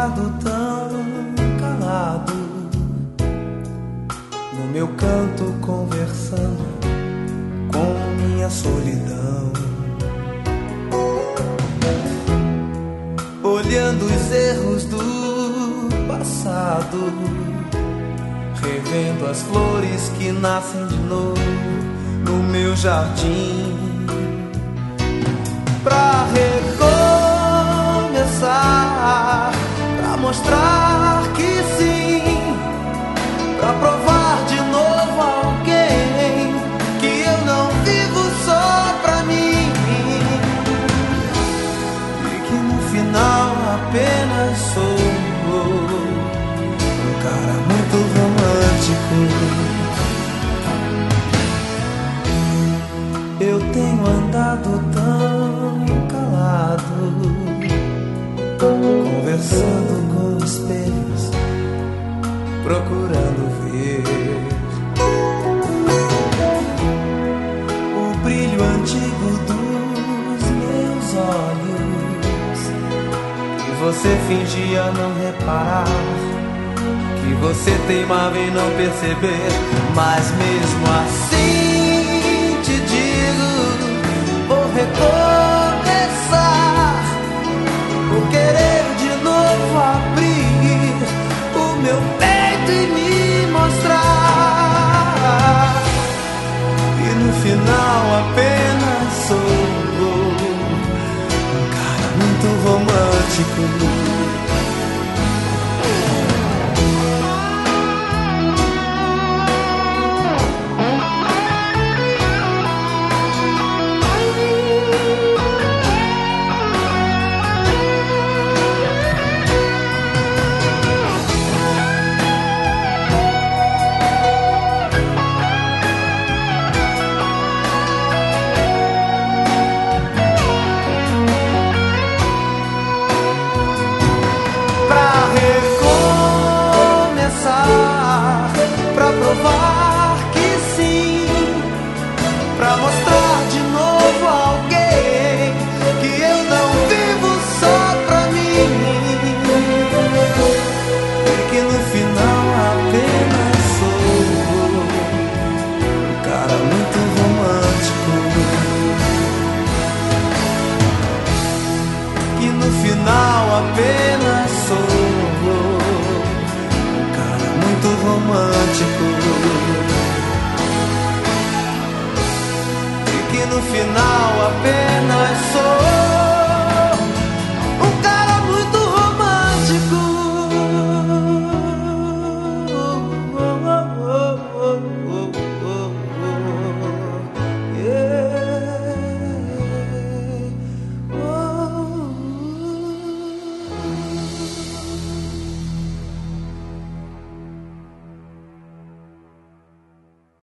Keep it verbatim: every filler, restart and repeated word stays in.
andado tão calado, no meu canto conversando com minha solidão, olhando os erros do passado, revendo as flores que nascem de novo no meu jardim, pra recomeçar, pra mostrar que sim, pra provar de novo a alguém que eu não vivo só pra mim, e que no final apenas sou um cara muito romântico. Eu tenho andado tão calado, conversando com espelhos, procurando ver o brilho antigo dos meus olhos, que você fingia não reparar, que você teimava em não perceber, mas mesmo assim te digo, vou recomeçar, vou querer de novo abrir o meu peito e me mostrar, e no final apenas sou um cara muito romântico.